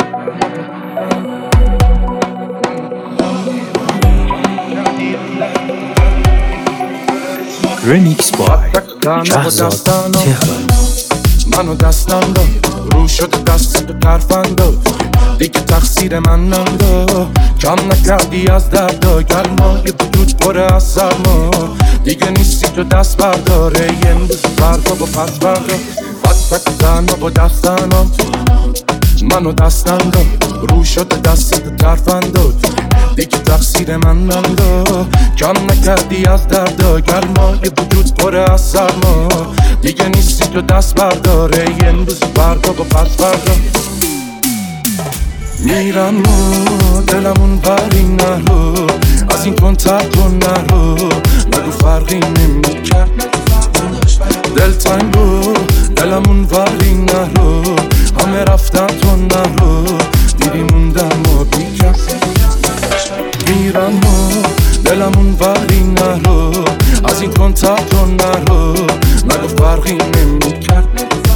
ریمیکس با شهزاد تهران. منو دستم داد رو شد دست تو طرفم داد دیگه تقصیر من ننداد کم نکردی از دردا گرمای وجود پره از سرما دیگه نیستی تو دست برداره امروز فردا با پس فردا بد تنها با دستنم منو دستم داد رو شد دست تو طرفم داد دیگه تقصیر من ننداد کم نکردی از دردا گرمای وجود پره از سرما دیگه نیستی تو دست برداره امروز فردا با پس فردا میرم و دلمون بری نرو از این کنتر کن نرو نگو فرقی نمیکرد دلتنگو دلمون بری نرو همه رفتن تو نرو دیدی موندم و بیکرد میرم و دلمون بری نرو از این کنتر کن نرو نگو فرقی نمیکرد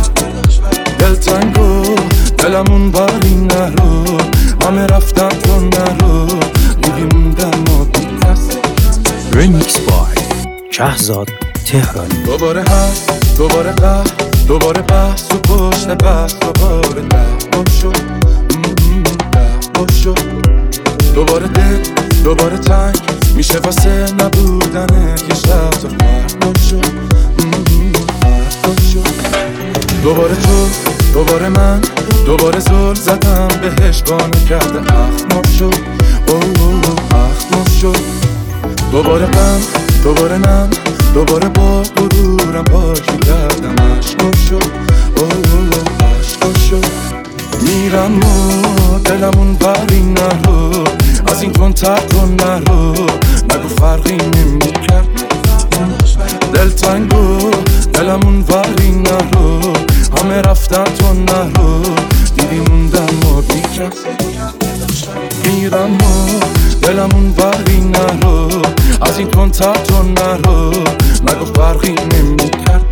دلتنگو دلمون بری نرو همه رفتن تو نرو دیدی موندم و بیکرد ریمیکس با شهزاد تهران. دوباره هست دوباره قهر دوباره بحث و پشت بحث دوباره دعوا شد دعوا شد دوباره دل دوباره تنگ میشه واسه نبودنه یه شب تو فردا شد فردا شد دوباره تو دوباره من دوباره زل زدم بهش بانه کرده اخماف شد اخماف شد دوباره غم دوباره نم دوباره با غرورم پاکی کردم عشقاف شد عشقاف شد میرم و دلمون بری نرو از این کنتر کن نرو نگو فرقی نمیکرد دلتنگو دلمون بری نرو همه رفتن تو نرو دیدی موندم و بیکرد میرم و دلمون بری نرو از این کنتر تو نرو نگو فرقی نمیکرد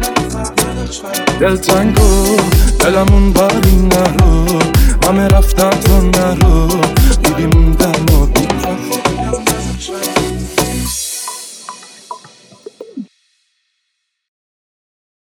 دلتنگو دلمون بری نرو همه رفتن تو نرو